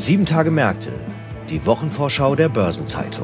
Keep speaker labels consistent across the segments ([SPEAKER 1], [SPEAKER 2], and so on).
[SPEAKER 1] 7 Tage Märkte, die Wochenvorschau der Börsenzeitung.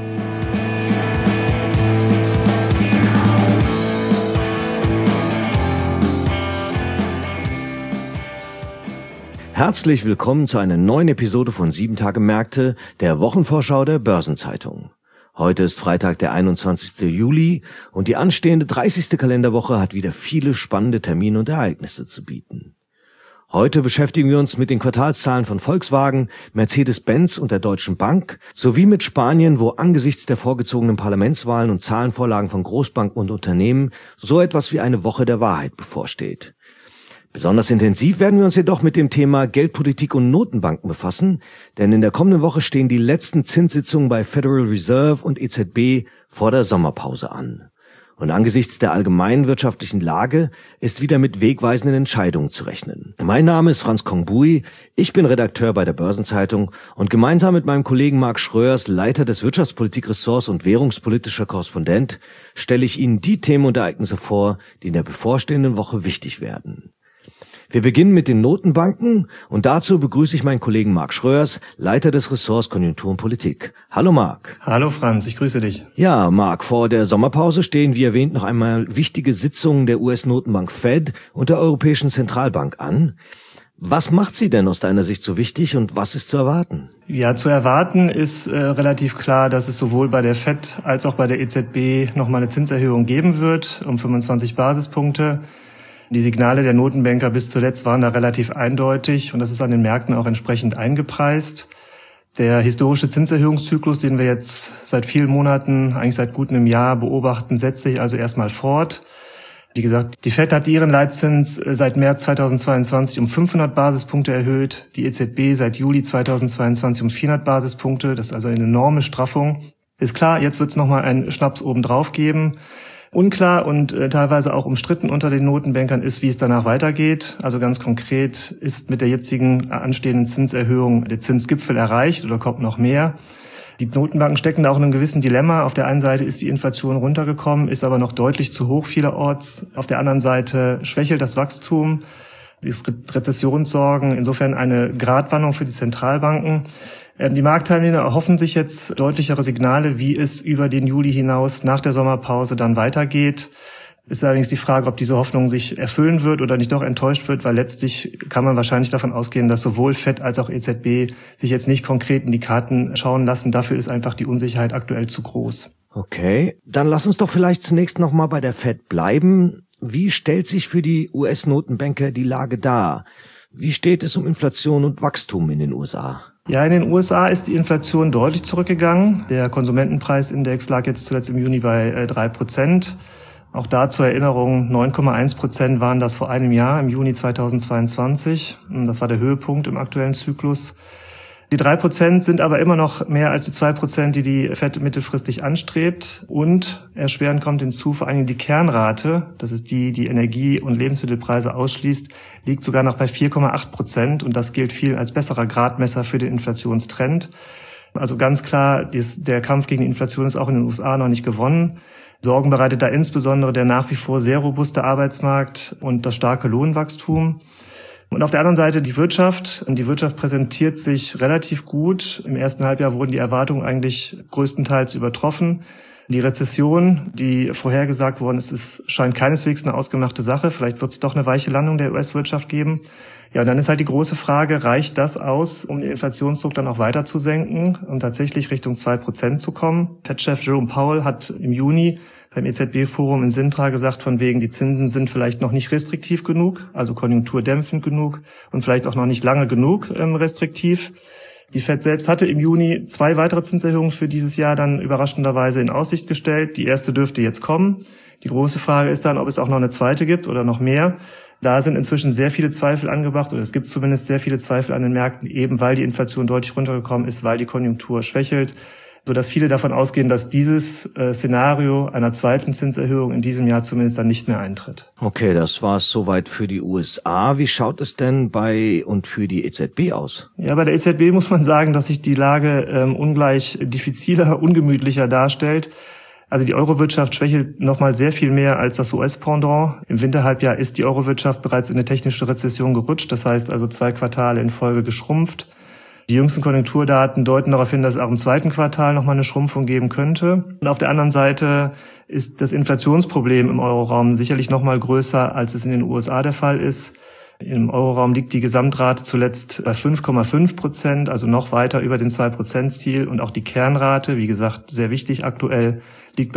[SPEAKER 1] Herzlich willkommen zu einer neuen Episode von 7 Tage Märkte, der Wochenvorschau der Börsenzeitung. Heute ist Freitag, der 21. Juli und die anstehende 30. Kalenderwoche hat wieder viele spannende Termine und Ereignisse zu bieten. Heute beschäftigen wir uns mit den Quartalszahlen von Volkswagen, Mercedes-Benz und der Deutschen Bank sowie mit Spanien, wo angesichts der vorgezogenen Parlamentswahlen und Zahlenvorlagen von Großbanken und Unternehmen so etwas wie eine Woche der Wahrheit bevorsteht. Besonders intensiv werden wir uns jedoch mit dem Thema Geldpolitik und Notenbanken befassen, denn in der kommenden Woche stehen die letzten Zinssitzungen bei Federal Reserve und EZB vor der Sommerpause an. Und angesichts der allgemeinen wirtschaftlichen Lage ist wieder mit wegweisenden Entscheidungen zu rechnen. Mein Name ist Franz Kongbui, ich bin Redakteur bei der Börsenzeitung und gemeinsam mit meinem Kollegen Marc Schröers, Leiter des Wirtschaftspolitik-Ressorts und währungspolitischer Korrespondent, stelle ich Ihnen die Themen und Ereignisse vor, die in der bevorstehenden Woche wichtig werden. Wir beginnen mit den Notenbanken und dazu begrüße ich meinen Kollegen Marc Schröers, Leiter des Ressorts Konjunktur und Politik. Hallo Marc.
[SPEAKER 2] Hallo Franz, ich grüße dich.
[SPEAKER 1] Ja, Marc, vor der Sommerpause stehen, wie erwähnt, noch einmal wichtige Sitzungen der US-Notenbank Fed und der Europäischen Zentralbank an. Was macht sie denn aus deiner Sicht so wichtig und was ist zu erwarten?
[SPEAKER 2] Ja, zu erwarten ist relativ klar, dass es sowohl bei der Fed als auch bei der EZB nochmal eine Zinserhöhung geben wird, um 25 Basispunkte. Die Signale der Notenbanker bis zuletzt waren da relativ eindeutig und das ist an den Märkten auch entsprechend eingepreist. Der historische Zinserhöhungszyklus, den wir jetzt seit vielen Monaten, eigentlich seit gut einem Jahr beobachten, setzt sich also erstmal fort. Wie gesagt, die FED hat ihren Leitzins seit März 2022 um 500 Basispunkte erhöht, die EZB seit Juli 2022 um 400 Basispunkte. Das ist also eine enorme Straffung. Ist klar, jetzt wird es nochmal einen Schnaps obendrauf geben. Unklar und teilweise auch umstritten unter den Notenbankern ist, wie es danach weitergeht. Also ganz konkret ist mit der jetzigen anstehenden Zinserhöhung der Zinsgipfel erreicht oder kommt noch mehr. Die Notenbanken stecken da auch in einem gewissen Dilemma. Auf der einen Seite ist die Inflation runtergekommen, ist aber noch deutlich zu hoch vielerorts. Auf der anderen Seite schwächelt das Wachstum. Es gibt Rezessionssorgen, insofern eine Gratwanderung für die Zentralbanken. Die Marktteilnehmer erhoffen sich jetzt deutlichere Signale, wie es über den Juli hinaus nach der Sommerpause dann weitergeht. Ist allerdings die Frage, ob diese Hoffnung sich erfüllen wird oder nicht doch enttäuscht wird, weil letztlich kann man wahrscheinlich davon ausgehen, dass sowohl FED als auch EZB sich jetzt nicht konkret in die Karten schauen lassen. Dafür ist einfach die Unsicherheit aktuell zu groß.
[SPEAKER 1] Okay, dann lass uns doch vielleicht zunächst nochmal bei der FED bleiben. Wie stellt sich für die US-Notenbanker die Lage dar? Wie steht es um Inflation und Wachstum in den USA?
[SPEAKER 2] Ja, in den USA ist die Inflation deutlich zurückgegangen. Der Konsumentenpreisindex lag jetzt zuletzt im Juni bei 3%. Auch da zur Erinnerung, 9,1% waren das vor einem Jahr, im Juni 2022. Das war der Höhepunkt im aktuellen Zyklus. Die 3% sind aber immer noch mehr als die 2%, die die FED mittelfristig anstrebt. Und erschwerend kommt hinzu, vor allem die Kernrate, das ist die Energie- und Lebensmittelpreise ausschließt, liegt sogar noch bei 4,8%. Und das gilt viel als besserer Gradmesser für den Inflationstrend. Also ganz klar, der Kampf gegen die Inflation ist auch in den USA noch nicht gewonnen. Sorgen bereitet da insbesondere der nach wie vor sehr robuste Arbeitsmarkt und das starke Lohnwachstum. Und auf der anderen Seite die Wirtschaft. Und die Wirtschaft präsentiert sich relativ gut. Im ersten Halbjahr wurden die Erwartungen eigentlich größtenteils übertroffen. Die Rezession, die vorhergesagt worden ist, scheint keineswegs eine ausgemachte Sache. Vielleicht wird es doch eine weiche Landung der US-Wirtschaft geben. Ja, und dann ist halt die große Frage, reicht das aus, um den Inflationsdruck dann auch weiter zu senken und tatsächlich Richtung 2% zu kommen? Fed-Chef Jerome Powell hat im Juni beim EZB-Forum in Sintra gesagt, von wegen, die Zinsen sind vielleicht noch nicht restriktiv genug, also konjunkturdämpfend genug und vielleicht auch noch nicht lange genug restriktiv. Die Fed selbst hatte im Juni 2 weitere Zinserhöhungen für dieses Jahr dann überraschenderweise in Aussicht gestellt. Die erste dürfte jetzt kommen. Die große Frage ist dann, ob es auch noch eine zweite gibt oder noch mehr. Da sind inzwischen sehr viele Zweifel angebracht, oder es gibt zumindest sehr viele Zweifel an den Märkten, eben weil die Inflation deutlich runtergekommen ist, weil die Konjunktur schwächelt, sodass viele davon ausgehen, dass dieses Szenario einer zweiten Zinserhöhung in diesem Jahr zumindest dann nicht mehr eintritt.
[SPEAKER 1] Okay, das war es soweit für die USA. Wie schaut es denn bei und für die EZB aus?
[SPEAKER 2] Ja, bei der EZB muss man sagen, dass sich die Lage ungleich diffiziler, ungemütlicher darstellt. Also die Eurowirtschaft schwächelt nochmal sehr viel mehr als das US-Pendant. Im Winterhalbjahr ist die Eurowirtschaft bereits in eine technische Rezession gerutscht, das heißt also 2 Quartale in Folge geschrumpft. Die jüngsten Konjunkturdaten deuten darauf hin, dass es auch im zweiten Quartal nochmal eine Schrumpfung geben könnte. Und auf der anderen Seite ist das Inflationsproblem im Euroraum sicherlich nochmal größer, als es in den USA der Fall ist. Im Euroraum liegt die Gesamtrate zuletzt bei 5,5%, also noch weiter über dem 2%-Ziel. Und auch die Kernrate, wie gesagt, sehr wichtig aktuell, liegt bei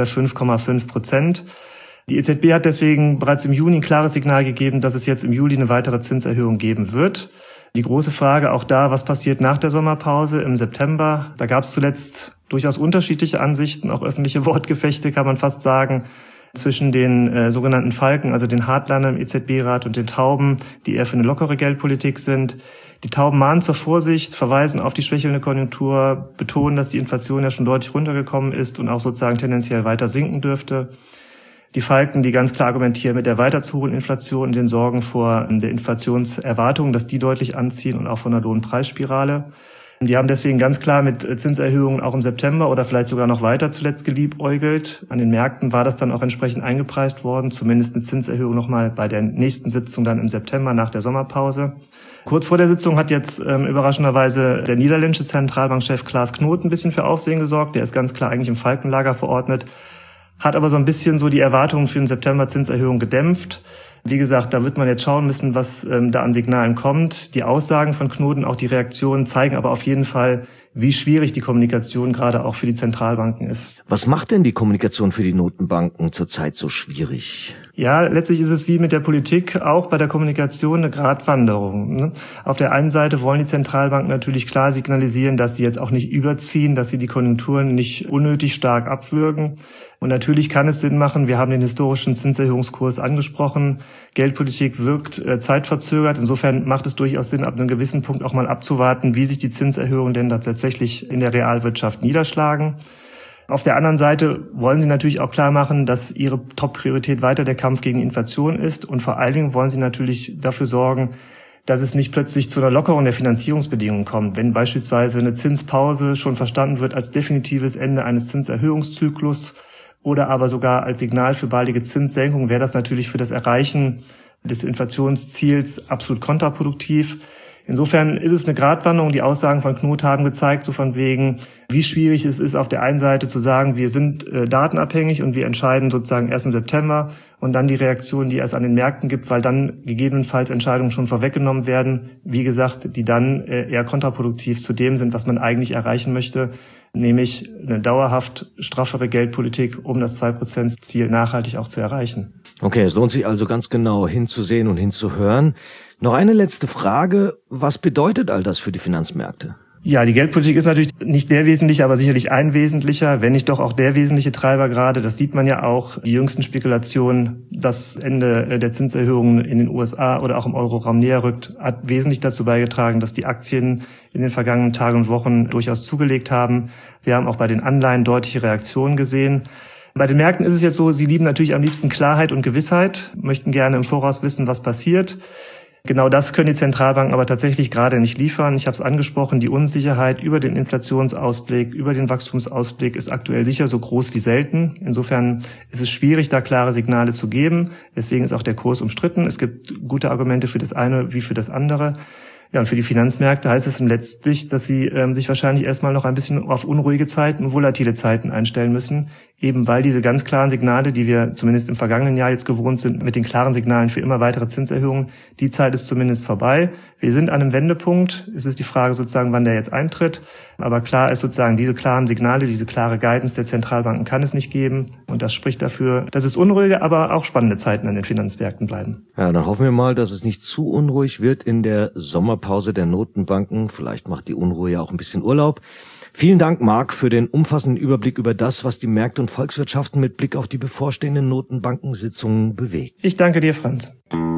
[SPEAKER 2] 5,5%. Die EZB hat deswegen bereits im Juni ein klares Signal gegeben, dass es jetzt im Juli eine weitere Zinserhöhung geben wird. Die große Frage auch da, was passiert nach der Sommerpause im September? Da gab es zuletzt durchaus unterschiedliche Ansichten, auch öffentliche Wortgefechte, kann man fast sagen, zwischen den sogenannten Falken, also den Hardlinern im EZB-Rat und den Tauben, die eher für eine lockere Geldpolitik sind. Die Tauben mahnen zur Vorsicht, verweisen auf die schwächelnde Konjunktur, betonen, dass die Inflation ja schon deutlich runtergekommen ist und auch sozusagen tendenziell weiter sinken dürfte. Die Falken, die ganz klar argumentieren mit der weiter zu hohen Inflation und den Sorgen vor der Inflationserwartung, dass die deutlich anziehen und auch von der Lohnpreisspirale. Die haben deswegen ganz klar mit Zinserhöhungen auch im September oder vielleicht sogar noch weiter zuletzt geliebäugelt. An den Märkten war das dann auch entsprechend eingepreist worden, zumindest eine Zinserhöhung nochmal bei der nächsten Sitzung dann im September nach der Sommerpause. Kurz vor der Sitzung hat jetzt überraschenderweise der niederländische Zentralbankchef Klaas Knot ein bisschen für Aufsehen gesorgt. Der ist ganz klar eigentlich im Falkenlager verordnet, hat aber so ein bisschen so die Erwartungen für den September-Zinserhöhung gedämpft. Wie gesagt, da wird man jetzt schauen müssen, was da an Signalen kommt. Die Aussagen von Knoten, auch die Reaktionen zeigen aber auf jeden Fall, wie schwierig die Kommunikation gerade auch für die Zentralbanken ist.
[SPEAKER 1] Was macht denn die Kommunikation für die Notenbanken zurzeit so schwierig?
[SPEAKER 2] Ja, letztlich ist es wie mit der Politik auch bei der Kommunikation eine Gratwanderung, ne? Auf der einen Seite wollen die Zentralbanken natürlich klar signalisieren, dass sie jetzt auch nicht überziehen, dass sie die Konjunkturen nicht unnötig stark abwürgen. Und natürlich kann es Sinn machen, wir haben den historischen Zinserhöhungskurs angesprochen, Geldpolitik wirkt zeitverzögert. Insofern macht es durchaus Sinn, ab einem gewissen Punkt auch mal abzuwarten, wie sich die Zinserhöhungen denn da tatsächlich in der Realwirtschaft niederschlagen. Auf der anderen Seite wollen sie natürlich auch klar machen, dass ihre Top-Priorität weiter der Kampf gegen Inflation ist. Und vor allen Dingen wollen sie natürlich dafür sorgen, dass es nicht plötzlich zu einer Lockerung der Finanzierungsbedingungen kommt. Wenn beispielsweise eine Zinspause schon verstanden wird als definitives Ende eines Zinserhöhungszyklus oder aber sogar als Signal für baldige Zinssenkung, wäre das natürlich für das Erreichen des Inflationsziels absolut kontraproduktiv. Insofern ist es eine Gratwanderung. Die Aussagen von Knot haben gezeigt, so von wegen, wie schwierig es ist, auf der einen Seite zu sagen, wir sind datenabhängig und wir entscheiden sozusagen erst im September und dann die Reaktion, die es an den Märkten gibt, weil dann gegebenenfalls Entscheidungen schon vorweggenommen werden, wie gesagt, die dann eher kontraproduktiv zu dem sind, was man eigentlich erreichen möchte, nämlich eine dauerhaft straffere Geldpolitik, um das 2%-Ziel nachhaltig auch zu erreichen.
[SPEAKER 1] Okay, es lohnt sich also ganz genau hinzusehen und hinzuhören. Noch eine letzte Frage. Was bedeutet all das für die Finanzmärkte?
[SPEAKER 2] Ja, die Geldpolitik ist natürlich nicht der wesentliche, aber sicherlich ein wesentlicher, wenn nicht doch auch der wesentliche Treiber gerade. Das sieht man ja auch. Die jüngsten Spekulationen, das Ende der Zinserhöhungen in den USA oder auch im Euroraum näher rückt, hat wesentlich dazu beigetragen, dass die Aktien in den vergangenen Tagen und Wochen durchaus zugelegt haben. Wir haben auch bei den Anleihen deutliche Reaktionen gesehen. Bei den Märkten ist es jetzt so, sie lieben natürlich am liebsten Klarheit und Gewissheit, möchten gerne im Voraus wissen, was passiert. Genau das können die Zentralbanken aber tatsächlich gerade nicht liefern. Ich habe es angesprochen, die Unsicherheit über den Inflationsausblick, über den Wachstumsausblick ist aktuell sicher so groß wie selten. Insofern ist es schwierig, da klare Signale zu geben. Deswegen ist auch der Kurs umstritten. Es gibt gute Argumente für das eine wie für das andere. Ja, und für die Finanzmärkte heißt es letztlich, dass sie sich wahrscheinlich erstmal noch ein bisschen auf unruhige Zeiten und volatile Zeiten einstellen müssen, eben weil diese ganz klaren Signale, die wir zumindest im vergangenen Jahr jetzt gewohnt sind, mit den klaren Signalen für immer weitere Zinserhöhungen, die Zeit ist zumindest vorbei. Wir sind an einem Wendepunkt. Es ist die Frage sozusagen, wann der jetzt eintritt. Aber klar ist sozusagen, diese klaren Signale, diese klare Guidance der Zentralbanken kann es nicht geben. Und das spricht dafür, dass es unruhige, aber auch spannende Zeiten an den Finanzmärkten bleiben.
[SPEAKER 1] Ja, dann hoffen wir mal, dass es nicht zu unruhig wird in der Sommerpause der Notenbanken. Vielleicht macht die Unruhe ja auch ein bisschen Urlaub. Vielen Dank, Marc, für den umfassenden Überblick über das, was die Märkte und Volkswirtschaften mit Blick auf die bevorstehenden Notenbankensitzungen bewegt.
[SPEAKER 2] Ich danke dir, Franz.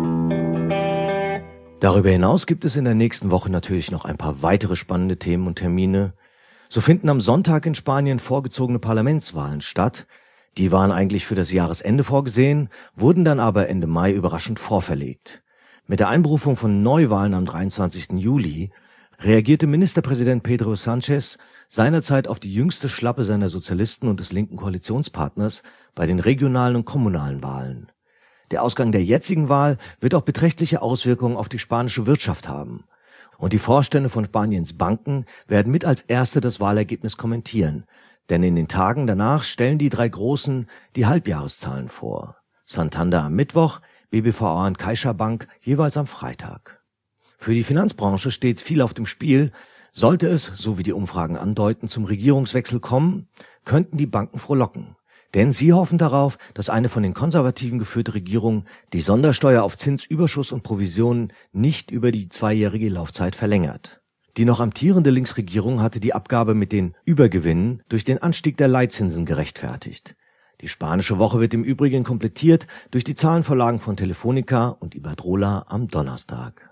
[SPEAKER 1] Darüber hinaus gibt es in der nächsten Woche natürlich noch ein paar weitere spannende Themen und Termine. So finden am Sonntag in Spanien vorgezogene Parlamentswahlen statt. Die waren eigentlich für das Jahresende vorgesehen, wurden dann aber Ende Mai überraschend vorverlegt. Mit der Einberufung von Neuwahlen am 23. Juli reagierte Ministerpräsident Pedro Sánchez seinerzeit auf die jüngste Schlappe seiner Sozialisten und des linken Koalitionspartners bei den regionalen und kommunalen Wahlen. Der Ausgang der jetzigen Wahl wird auch beträchtliche Auswirkungen auf die spanische Wirtschaft haben. Und die Vorstände von Spaniens Banken werden mit als Erste das Wahlergebnis kommentieren, denn in den Tagen danach stellen die drei Großen die Halbjahreszahlen vor. Santander am Mittwoch, BBVA und CaixaBank jeweils am Freitag. Für die Finanzbranche steht viel auf dem Spiel. Sollte es, so wie die Umfragen andeuten, zum Regierungswechsel kommen, könnten die Banken frohlocken. Denn sie hoffen darauf, dass eine von den Konservativen geführte Regierung die Sondersteuer auf Zinsüberschuss und Provisionen nicht über die 2-jährige Laufzeit verlängert. Die noch amtierende Linksregierung hatte die Abgabe mit den Übergewinnen durch den Anstieg der Leitzinsen gerechtfertigt. Die spanische Woche wird im Übrigen komplettiert durch die Zahlenvorlagen von Telefonica und Iberdrola am Donnerstag.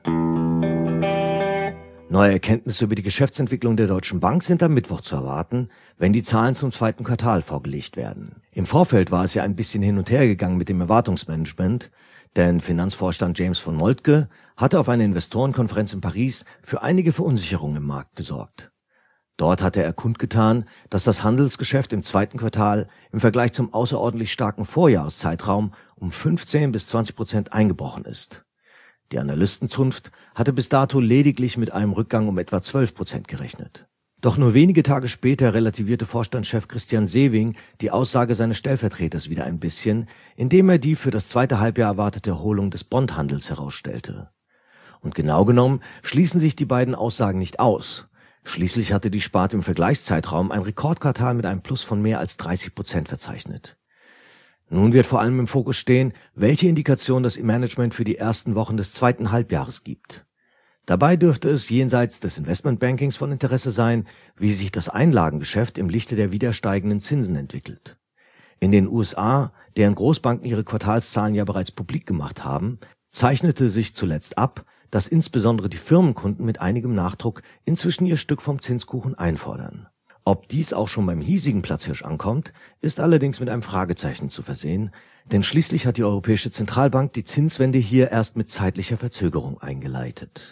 [SPEAKER 1] Neue Erkenntnisse über die Geschäftsentwicklung der Deutschen Bank sind am Mittwoch zu erwarten, wenn die Zahlen zum zweiten Quartal vorgelegt werden. Im Vorfeld war es ja ein bisschen hin und her gegangen mit dem Erwartungsmanagement, denn Finanzvorstand James von Moltke hatte auf einer Investorenkonferenz in Paris für einige Verunsicherungen im Markt gesorgt. Dort hatte er kundgetan, dass das Handelsgeschäft im zweiten Quartal im Vergleich zum außerordentlich starken Vorjahreszeitraum um 15-20% eingebrochen ist. Die Analystenzunft hatte bis dato lediglich mit einem Rückgang um etwa 12% gerechnet. Doch nur wenige Tage später relativierte Vorstandschef Christian Sewing die Aussage seines Stellvertreters wieder ein bisschen, indem er die für das zweite Halbjahr erwartete Erholung des Bondhandels herausstellte. Und genau genommen schließen sich die beiden Aussagen nicht aus. Schließlich hatte die Sparte im Vergleichszeitraum ein Rekordquartal mit einem Plus von mehr als 30% verzeichnet. Nun wird vor allem im Fokus stehen, welche Indikation das Management für die ersten Wochen des zweiten Halbjahres gibt. Dabei dürfte es jenseits des Investmentbankings von Interesse sein, wie sich das Einlagengeschäft im Lichte der wieder steigenden Zinsen entwickelt. In den USA, deren Großbanken ihre Quartalszahlen ja bereits publik gemacht haben, zeichnete sich zuletzt ab, dass insbesondere die Firmenkunden mit einigem Nachdruck inzwischen ihr Stück vom Zinskuchen einfordern. Ob dies auch schon beim hiesigen Platzhirsch ankommt, ist allerdings mit einem Fragezeichen zu versehen, denn schließlich hat die Europäische Zentralbank die Zinswende hier erst mit zeitlicher Verzögerung eingeleitet.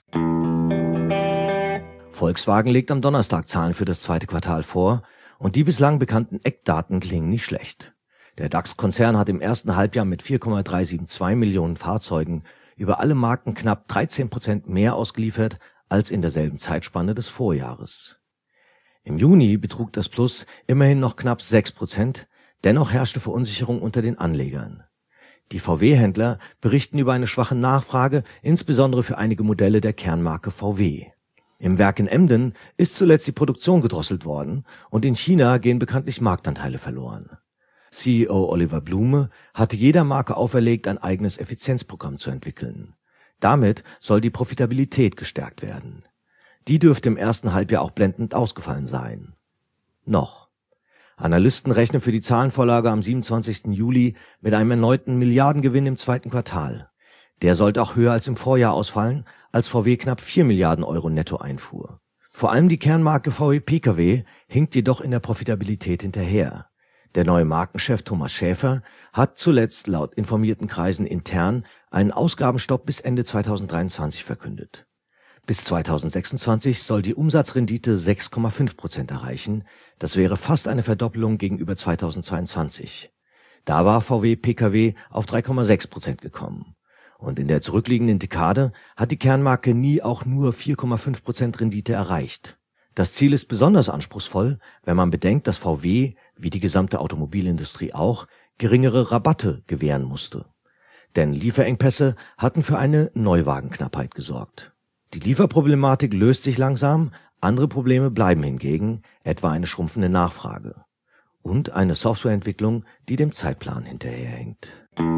[SPEAKER 1] Volkswagen legt am Donnerstag Zahlen für das zweite Quartal vor und die bislang bekannten Eckdaten klingen nicht schlecht. Der DAX-Konzern hat im ersten Halbjahr mit 4,372 Millionen Fahrzeugen über alle Marken knapp 13% mehr ausgeliefert als in derselben Zeitspanne des Vorjahres. Im Juni betrug das Plus immerhin noch knapp 6%, dennoch herrschte Verunsicherung unter den Anlegern. Die VW-Händler berichten über eine schwache Nachfrage, insbesondere für einige Modelle der Kernmarke VW. Im Werk in Emden ist zuletzt die Produktion gedrosselt worden und in China gehen bekanntlich Marktanteile verloren. CEO Oliver Blume hatte jeder Marke auferlegt, ein eigenes Effizienzprogramm zu entwickeln. Damit soll die Profitabilität gestärkt werden. Die dürfte im ersten Halbjahr auch blendend ausgefallen sein. Noch. Analysten rechnen für die Zahlenvorlage am 27. Juli mit einem erneuten Milliardengewinn im zweiten Quartal. Der sollte auch höher als im Vorjahr ausfallen, als VW knapp 4 Milliarden Euro netto einfuhr. Vor allem die Kernmarke VW Pkw hinkt jedoch in der Profitabilität hinterher. Der neue Markenchef Thomas Schäfer hat zuletzt laut informierten Kreisen intern einen Ausgabenstopp bis Ende 2023 verkündet. Bis 2026 soll die Umsatzrendite 6,5% erreichen. Das wäre fast eine Verdoppelung gegenüber 2022. Da war VW Pkw auf 3,6% gekommen. Und in der zurückliegenden Dekade hat die Kernmarke nie auch nur 4,5% Rendite erreicht. Das Ziel ist besonders anspruchsvoll, wenn man bedenkt, dass VW, wie die gesamte Automobilindustrie auch, geringere Rabatte gewähren musste. Denn Lieferengpässe hatten für eine Neuwagenknappheit gesorgt. Die Lieferproblematik löst sich langsam, andere Probleme bleiben hingegen, etwa eine schrumpfende Nachfrage. Und eine Softwareentwicklung, die dem Zeitplan hinterherhängt.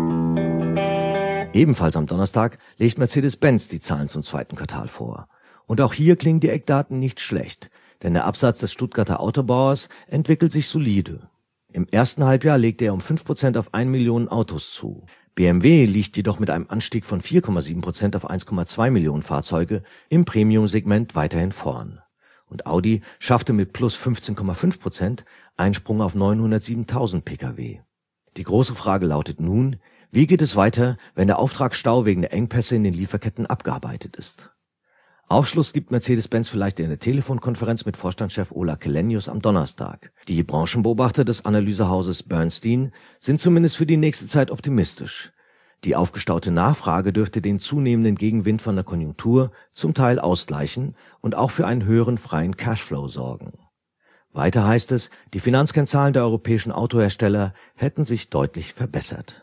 [SPEAKER 1] Ebenfalls am Donnerstag legt Mercedes-Benz die Zahlen zum zweiten Quartal vor. Und auch hier klingen die Eckdaten nicht schlecht, denn der Absatz des Stuttgarter Autobauers entwickelt sich solide. Im ersten Halbjahr legte er um 5% auf 1 Million Autos zu. BMW liegt jedoch mit einem Anstieg von 4,7% auf 1,2 Millionen Fahrzeuge im Premium-Segment weiterhin vorn. Und Audi schaffte mit plus 15,5% einen Sprung auf 907.000 Pkw. Die große Frage lautet nun, wie geht es weiter, wenn der Auftragsstau wegen der Engpässe in den Lieferketten abgearbeitet ist? Aufschluss gibt Mercedes-Benz vielleicht in der Telefonkonferenz mit Vorstandschef Ola Källenius am Donnerstag. Die Branchenbeobachter des Analysehauses Bernstein sind zumindest für die nächste Zeit optimistisch. Die aufgestaute Nachfrage dürfte den zunehmenden Gegenwind von der Konjunktur zum Teil ausgleichen und auch für einen höheren freien Cashflow sorgen. Weiter heißt es, die Finanzkennzahlen der europäischen Autohersteller hätten sich deutlich verbessert.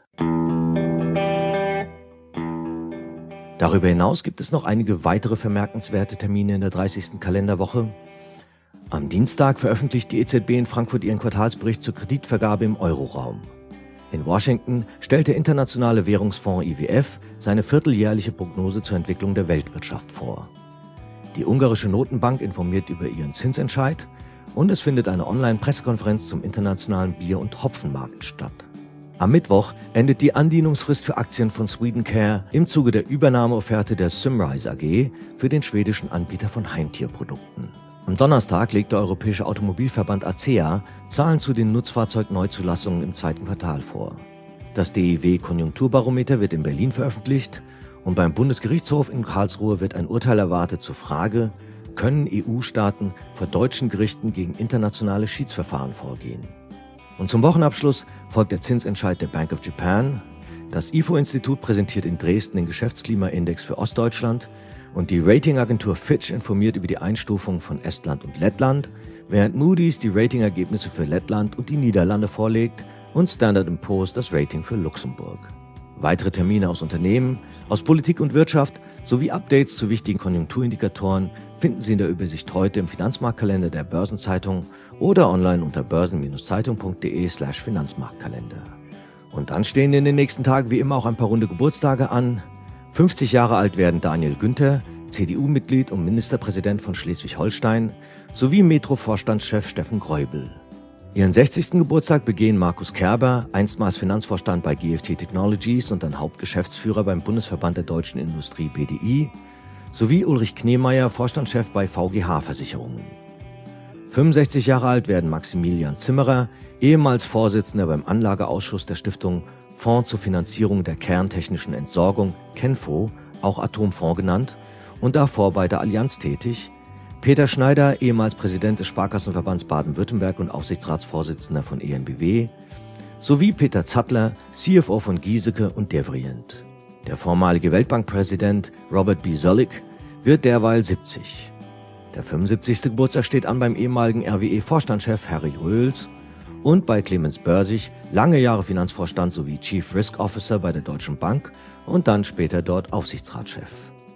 [SPEAKER 1] Darüber hinaus gibt es noch einige weitere vermerkenswerte Termine in der 30. Kalenderwoche. Am Dienstag veröffentlicht die EZB in Frankfurt ihren Quartalsbericht zur Kreditvergabe im Euroraum. In Washington stellt der Internationale Währungsfonds IWF seine vierteljährliche Prognose zur Entwicklung der Weltwirtschaft vor. Die ungarische Notenbank informiert über ihren Zinsentscheid und es findet eine Online-Pressekonferenz zum internationalen Bier- und Hopfenmarkt statt. Am Mittwoch endet die Andienungsfrist für Aktien von Swedencare im Zuge der Übernahmeofferte der Symrise AG für den schwedischen Anbieter von Heimtierprodukten. Am Donnerstag legt der Europäische Automobilverband ACEA Zahlen zu den Nutzfahrzeugneuzulassungen im zweiten Quartal vor. Das DIW-Konjunkturbarometer wird in Berlin veröffentlicht und beim Bundesgerichtshof in Karlsruhe wird ein Urteil erwartet zur Frage, können EU-Staaten vor deutschen Gerichten gegen internationale Schiedsverfahren vorgehen? Und zum Wochenabschluss folgt der Zinsentscheid der Bank of Japan. Das IFO-Institut präsentiert in Dresden den Geschäftsklimaindex für Ostdeutschland und die Ratingagentur Fitch informiert über die Einstufung von Estland und Lettland, während Moody's die Ratingergebnisse für Lettland und die Niederlande vorlegt und Standard & Poor's das Rating für Luxemburg. Weitere Termine aus Unternehmen, aus Politik und Wirtschaft sowie Updates zu wichtigen Konjunkturindikatoren finden Sie in der Übersicht heute im Finanzmarktkalender der Börsenzeitung oder online unter börsen-zeitung.de/Finanzmarktkalender. Und dann stehen in den nächsten Tagen wie immer auch ein paar runde Geburtstage an. 50 Jahre alt werden Daniel Günther, CDU-Mitglied und Ministerpräsident von Schleswig-Holstein, sowie Metro-Vorstandschef Steffen Greubel. Ihren 60. Geburtstag begehen Markus Kerber, einstmals Finanzvorstand bei GFT Technologies und dann Hauptgeschäftsführer beim Bundesverband der Deutschen Industrie BDI, sowie Ulrich Knemeyer, Vorstandschef bei VGH Versicherungen. 65 Jahre alt werden Maximilian Zimmerer, ehemals Vorsitzender beim Anlageausschuss der Stiftung Fonds zur Finanzierung der kerntechnischen Entsorgung, KENFO, auch Atomfonds genannt, und davor bei der Allianz tätig, Peter Schneider, ehemals Präsident des Sparkassenverbands Baden-Württemberg und Aufsichtsratsvorsitzender von EnBW, sowie Peter Zattler, CFO von Giesecke und Devrient. Der vormalige Weltbankpräsident Robert B. Zoellick wird derweil 70. Der 75. Geburtstag steht an beim ehemaligen RWE-Vorstandschef Harry Röhls und bei Clemens Börsig, lange Jahre Finanzvorstand sowie Chief Risk Officer bei der Deutschen Bank und dann später dort Aufsichtsratschef.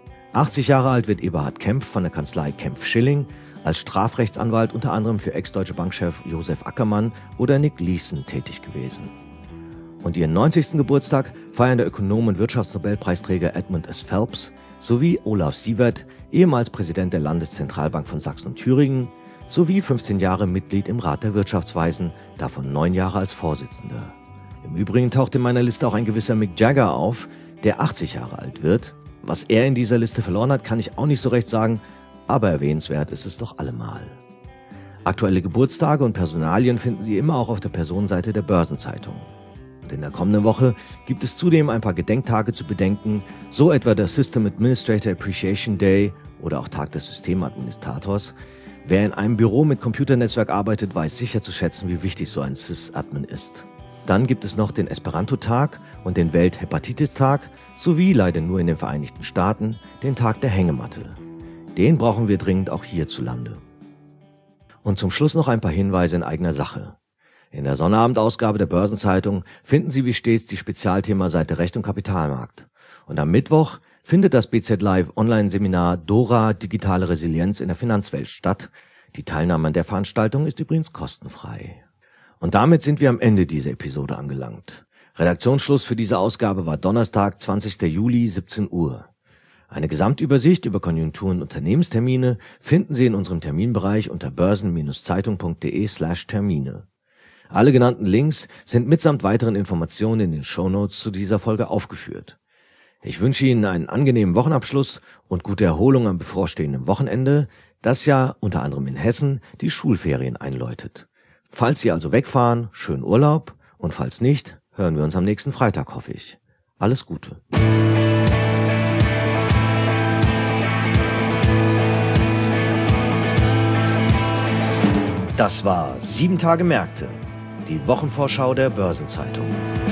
[SPEAKER 1] 80 Jahre alt wird Eberhard Kempf von der Kanzlei Kempf-Schilling, als Strafrechtsanwalt unter anderem für Ex-Deutsche Bankchef Josef Ackermann oder Nick Leeson tätig gewesen. Und ihren 90. Geburtstag feiern der Ökonom und Wirtschaftsnobelpreisträger Edmund S. Phelps sowie Olaf Sievert, ehemals Präsident der Landeszentralbank von Sachsen und Thüringen, sowie 15 Jahre Mitglied im Rat der Wirtschaftsweisen, davon 9 Jahre als Vorsitzender. Im Übrigen taucht in meiner Liste auch ein gewisser Mick Jagger auf, der 80 Jahre alt wird. Was er in dieser Liste verloren hat, kann ich auch nicht so recht sagen, aber erwähnenswert ist es doch allemal. Aktuelle Geburtstage und Personalien finden Sie immer auch auf der Personenseite der Börsenzeitung. Und in der kommenden Woche gibt es zudem ein paar Gedenktage zu bedenken, so etwa der System Administrator Appreciation Day oder auch Tag des Systemadministrators. Wer in einem Büro mit Computernetzwerk arbeitet, weiß sicher zu schätzen, wie wichtig so ein Sys-Admin ist. Dann gibt es noch den Esperanto-Tag und den Welt-Hepatitis-Tag sowie, leider nur in den Vereinigten Staaten, den Tag der Hängematte. Den brauchen wir dringend auch hierzulande. Und zum Schluss noch ein paar Hinweise in eigener Sache. In der Sonnterabendausgabe der Börsenzeitung finden Sie wie stets die Spezialthema-Seite Recht und Kapitalmarkt. Und am Mittwoch findet das BZ Live Online-Seminar Dora – Digitale Resilienz in der Finanzwelt statt. Die Teilnahme an der Veranstaltung ist übrigens kostenfrei. Und damit sind wir am Ende dieser Episode angelangt. Redaktionsschluss für diese Ausgabe war Donnerstag, 20. Juli, 17 Uhr. Eine Gesamtübersicht über Konjunktur- und Unternehmenstermine finden Sie in unserem Terminbereich unter börsen-zeitung.de/Termine. Alle genannten Links sind mitsamt weiteren Informationen in den Shownotes zu dieser Folge aufgeführt. Ich wünsche Ihnen einen angenehmen Wochenabschluss und gute Erholung am bevorstehenden Wochenende, das ja unter anderem in Hessen die Schulferien einläutet. Falls Sie also wegfahren, schönen Urlaub und falls nicht, hören wir uns am nächsten Freitag, hoffe ich. Alles Gute. Das war 7 Tage Märkte, die Wochenvorschau der Börsenzeitung.